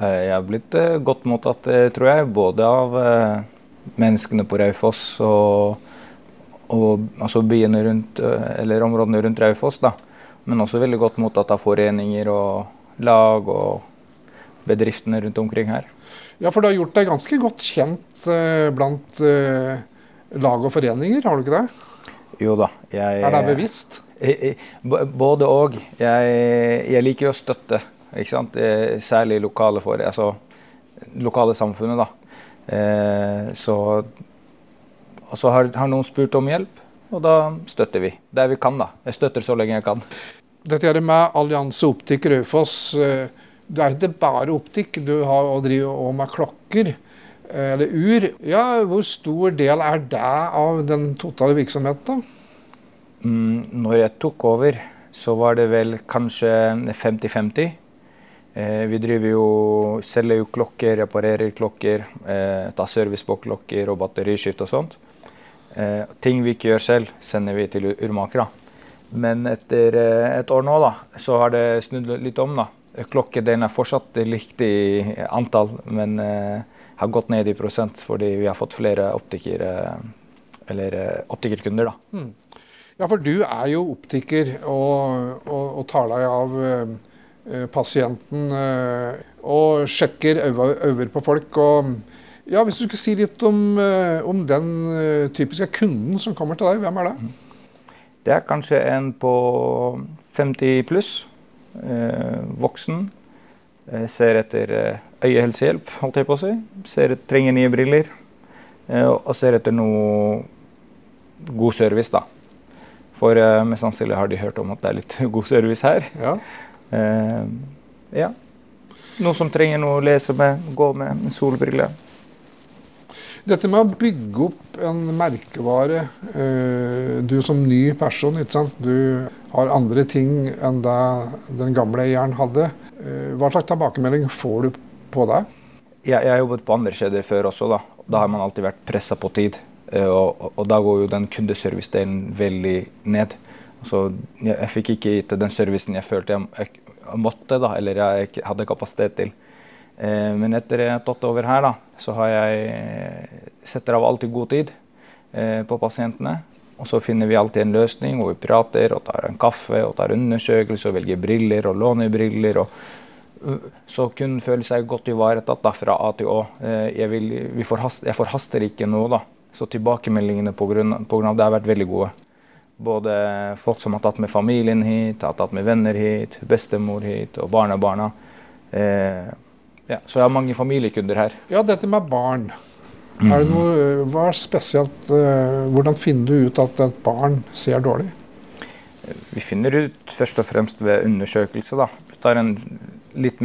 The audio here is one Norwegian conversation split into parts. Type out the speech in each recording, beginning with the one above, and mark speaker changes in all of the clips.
Speaker 1: Jeg har blitt godt mottatt, tror jeg, både av menneskene på Raufoss og altså byene rundt, eller områdene rundt Raufoss, da. Men også veldig godt mottatt av foreninger og lag og bedriftene rundt omkring her.
Speaker 2: Ja, for du har gjort deg ganske godt kjent blant lag og foreninger, har du ikke det?
Speaker 1: Jo da.
Speaker 2: Er det bevisst?
Speaker 1: Både og. Jeg liker jo å støtte, ikke sant? Særlig lokale samfunnet da. Så har noen spurt om hjelp, og da støtter vi. Der vi kan da. Jeg støtter så lenge jeg kan.
Speaker 2: Dette med Allianse Optikk Raufoss, det er ikke bare optikk, du har å drive også med klokker, eller ur. Ja, hvor stor del er det av den totale virksomheten da?
Speaker 1: Når jeg tok over, så var det vel kanskje 50-50. Vi selger jo klokker, reparerer klokker, tar service på klokker og batteriskift og sånt. Ting vi ikke gjør selv, sender vi til urmakere. Men etter et år nå da, så har det snudd litt om da. Klokkedelen er fortsatt likt i antall, men har gått ned i prosent fordi vi har fått flere optikerkunder da.
Speaker 2: Ja, for du er jo optiker og tar deg av pasienten og sjekker øyne på folk. Og, ja, hvis du skulle si litt om den typiske kunden som kommer til deg, hvem er det?
Speaker 1: Det er kanskje en på 50 pluss, voksen, ser etter øyehelsehjelp, holdt jeg på å si. Trenger nye briller, og ser etter noe god service da. For mest sannsynlig har de hørt om at det er litt god service her.
Speaker 2: Ja.
Speaker 1: Ja. Noen som trenger noe å lese med, gå med solbriller.
Speaker 2: Dette med å bygge opp en merkevare, du som ny person, ikke sant? Du har andre ting enn det den gamle eieren hadde. Hva slags tilbakemelding får du på deg?
Speaker 1: Jeg har jobbet på andre kjeder før også da. Da har man alltid vært presset på tid. Og da går jo den kundeservice-delen veldig ned. Så jeg fikk ikke gitt den servicen jeg følte jeg måtte da, eller jeg hadde kapasitet til. Men etter jeg har tatt over her da, så har jeg setter av alltid god tid på pasientene. Og så finner vi alltid en løsning, og vi prater og tar en kaffe og tar undersøkelse og velger briller og låner briller. Så kunden føler seg godt ivaretatt da, fra A til Å. Jeg forhaster ikke noe da. Så tilbakemeldingene på grunn av det har vært veldig gode. Både folk som har tatt med familien hit, har tatt med venner hit, bestemor hit og barna. Ja, så jeg har mange familiekunder her.
Speaker 2: Ja, dette med barn. Er det hva er spesielt, hvordan finner du ut at et barn ser dårlig?
Speaker 1: Vi finner ut først og fremst ved undersøkelse da. Vi tar en litt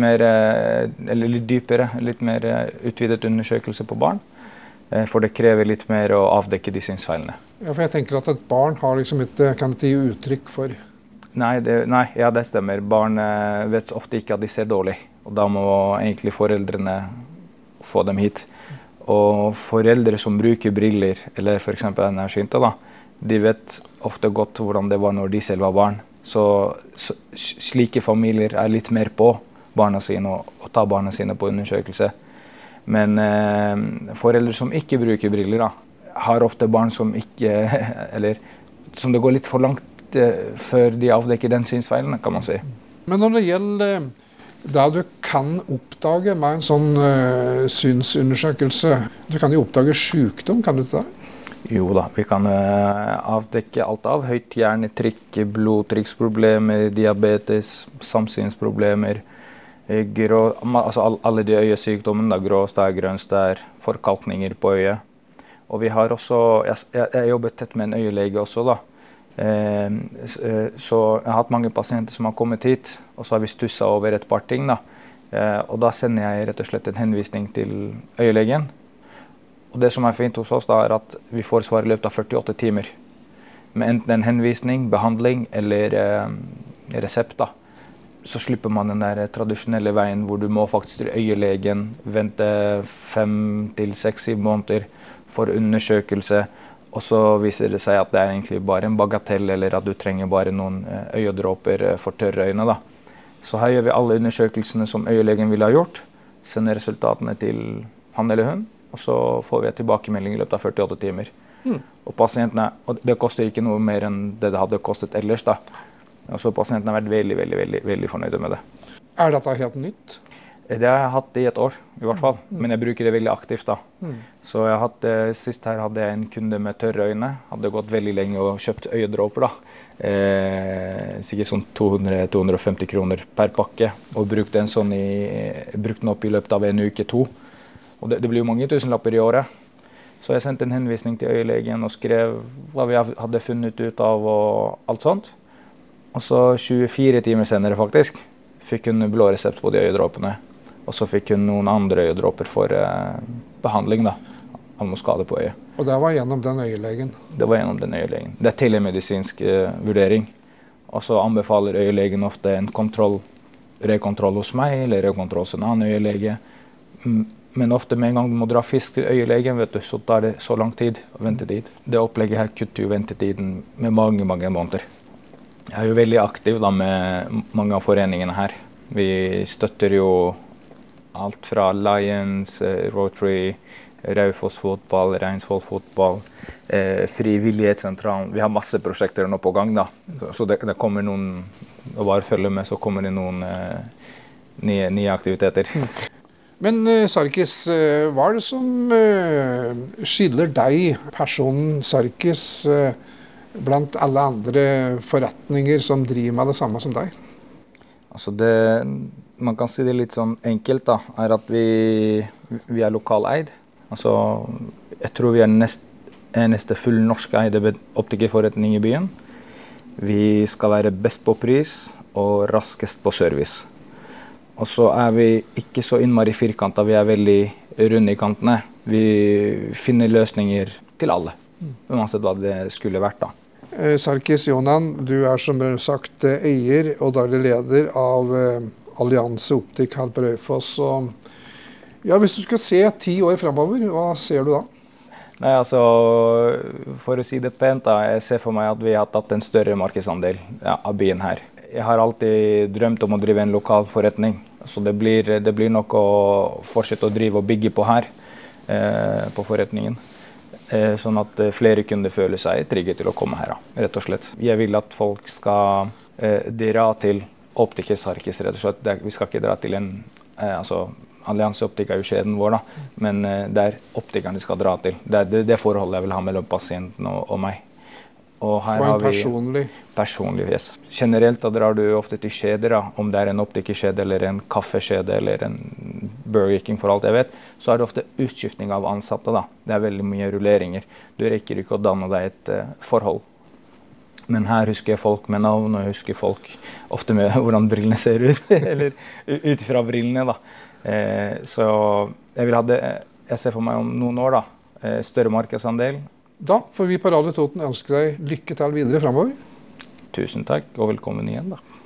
Speaker 1: dypere, litt mer utvidet undersøkelse på barn. For det krever litt mer å avdekke de synsfeilene.
Speaker 2: Ja, for jeg tenker at et barn har liksom kan ikke gi uttrykk for.
Speaker 1: Nei, det stemmer. Barn vet ofte ikke at de ser dårlig. Og da må egentlig foreldrene få dem hit. Og foreldre som bruker briller, eller for eksempel nærsynte da, de vet ofte godt hvordan det var når de selv var barn. Så slike familier er litt mer på barna sine og tar barna sine på undersøkelse. Men foreldre som ikke bruker briller da, har ofte barn som ikke, eller som det går litt for langt før de avdekker den synsfeilen, kan man si.
Speaker 2: Men når det gjelder det du kan oppdage med en sånn synsundersøkelse, du kan jo oppdage sykdom, kan du ikke det?
Speaker 1: Jo da, vi kan avdekke alt av høyt hjernetrykk, blodtrykksproblemer, diabetes, samsynsproblemer, altså alle de øyesykdommene, gråstær, grønstær, forkalkninger på øyet. Og vi har også, jeg jobbet tett med en øyelege også da, så jeg har hatt mange pasienter som har kommet hit, og så har vi stusset over et par ting da. Og da sender jeg rett og slett en henvisning til øyelegen. Og det som er fint hos oss da, er at vi får svar i løpet av 48 timer. Med enten en henvisning, behandling eller resept da. Så slipper man den der tradisjonelle veien hvor du må faktisk til øyelegen, vente 5 til 6 måneder for undersøkelse, og så viser det seg at det er egentlig bare en bagatell, eller at du trenger bare noen øyedråper for tørre øyne da. Så her gjør vi alle undersøkelsene som øyelegen ville ha gjort, sender resultatene til han eller hun, og så får vi et tilbakemelding i løpet av 48 timer. Og det koster ikke noe mer enn det hadde kostet ellers da. Og så pasientene har vært veldig, veldig, veldig, veldig fornøyde med det.
Speaker 2: Er dette helt nytt?
Speaker 1: Det har jeg hatt i et år, i hvert fall. Men jeg bruker det veldig aktivt da. Så jeg har hatt, sist her hadde jeg en kunde med tørre øyne. Hadde gått veldig lenge og kjøpt øyedråper da. Sikkert sånn 200-250 kroner per pakke. Og brukte den opp i løpet av en uke, 2. Og det blir jo mange tusenlapper i året. Så jeg sendte en henvisning til øyelegen og skrev hva vi hadde funnet ut av og alt sånt. Og så 24 timer senere faktisk, fikk hun blå resept på de øyedråpene. Og så fikk hun noen andre øyedråper for behandling da, av noe skade på øyet.
Speaker 2: Og det var gjennom den øyelegen?
Speaker 1: Det var gjennom den øyelegen. Det er telemedisinsk vurdering. Og så anbefaler øyelegen ofte en rekontroll hos meg, eller rekontroll hos en annen øyelege. Men ofte med en gang du må dra fisk til øyelegen, vet du, så tar det så lang tid og ventetid. Det opplegget her kutter jo ventetiden med mange, mange måneder. Jeg er jo veldig aktiv da, med mange av foreningene her. Vi støtter jo alt fra Lions, Rotary, Raufoss fotball, Reinsvoll fotball, Frivillighetssentralen. Vi har masse prosjekter nå på gang da. Så det kommer noen, og bare følge med, så kommer det noen nye aktiviteter.
Speaker 2: Men Sarkis, hva er det som skiller deg, personen Sarkis, blant alle andre forretninger som driver med det samme som deg?
Speaker 1: Altså man kan si det litt sånn enkelt da, er at vi er lokaleid. Altså, jeg tror vi er eneste full norskeide optikerforretning i byen. Vi skal være best på pris og raskest på service. Og så er vi ikke så innmari firkantet, vi er veldig runde i kantene. Vi finner løsninger til alle, uansett hva det skulle vært da.
Speaker 2: Sarkis Jonan, du er som sagt eier og daglig leder av Allianse Optikk her på Raufoss. Ja, hvis du skal se 10 år fremover, hva ser du da?
Speaker 1: Nei, altså, for å si det pent da, jeg ser for meg at vi har tatt en større markedsandel av byen her. Jeg har alltid drømt om å drive en lokal forretning, så det blir nok å fortsette å drive og bygge på her, på forretningen. Sånn at flere kunder føler seg trygge til å komme her, rett og slett. Jeg vil at folk skal dra til Optiker Sarkis, rett og slett. Vi skal ikke dra til Allianse Optikk er jo kjeden vår, da. Men det er optikeren de skal dra til. Det er det forholdet jeg vil ha mellom pasienten og meg. Og her har vi personlig, yes. Generelt da drar du ofte til kjeder, da. Om det er en optikerkjede eller en kaffekjede eller en Burger King for alt jeg vet, så er det ofte utskiftning av ansatte da. Det er veldig mye rulleringer. Du rekker ikke å danne deg et forhold. Men her husker jeg folk med navn, og jeg husker folk ofte med hvordan brillene ser ut, eller ut fra brillene da. Så jeg ser for meg om noen år da, større markedsandel.
Speaker 2: Da får vi på Radio Toten ønske deg lykke til videre fremover.
Speaker 1: Tusen takk, og velkommen igjen da.